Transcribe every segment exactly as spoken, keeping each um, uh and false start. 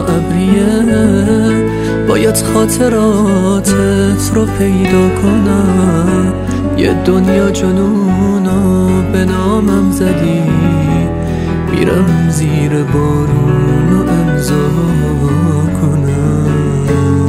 ابریه باید خاطراتت رو پیدا کنم. یه دنیا جنونو به نامم زدی، میرم زیر بارونو امضا کنم.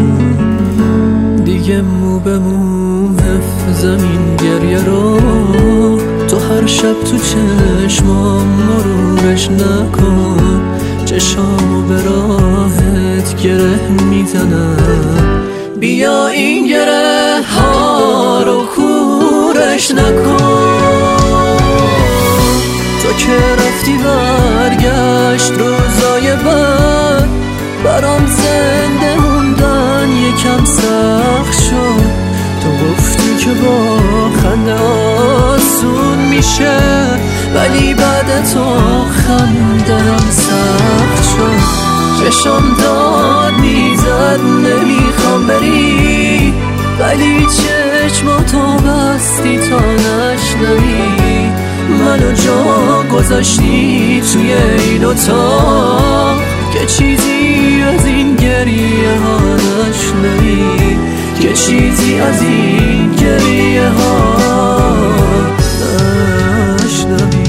دیگه مو به مو حفظم این گریه رو، تو هر شب تو چشمام مرورش نکن. چشامو به راحت گره میزنم، بیا این گره ها رو کورش نکن. تو که رفتی برگشت روزای بعد، برام زنده موندن یکم سخت شد. تو گفتی که با خنده آسون میشه، ولی بعد تو خنده‌ام سخت شد. چشم داد میزد نمیخوام بری، ولی چشماتو بستی تا نشنوی. منو جا گذاشتی توی این اتاق که چیزی از این گریه ها نشنوی، که چیزی از این گریه ها نشنوی.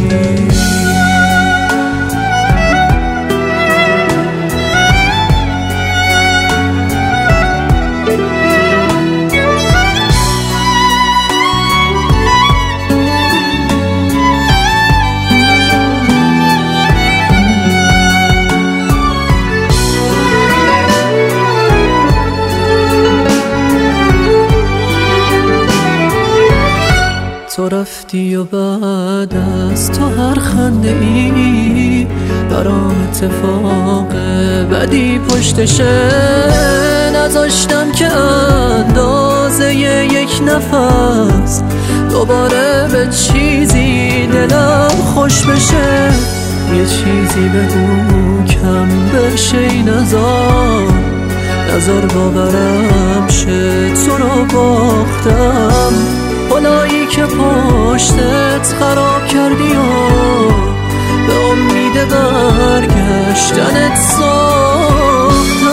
تو رفتی و بعد از تو هر خنده ای برام اتفاق بدی پشتشه. نذاشتم که اندازه یک نفس دوباره به چیزی دلم خوش بشه. یه چیزی بگو کم بشه این نزار، نزار باورم شه تو رو باختم. حالایی که پشتت خراب کردی و به امید برگشتنت ساختم.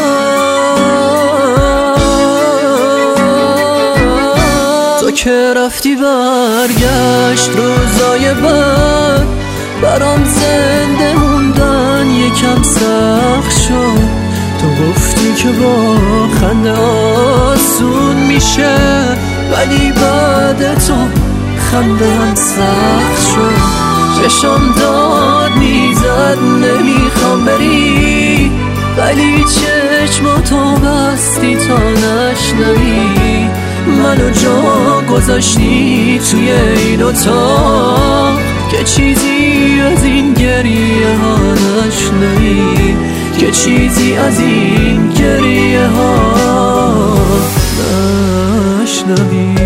تو که رفتی برگشت روزای بعد، برام زنده موندن یکم سخت شد. تو گفتی که با خنده آسون میشه، ولی بعد تو خنده‌ام سخت شد. چشم داد میزد نمیخوام بری، ولی چشماتو بستی تا نشنوی. منو جا گذاشتی توی این اتاق که چیزی از این گریه ها نشنوی، که چیزی از این گریه ها نشنوی.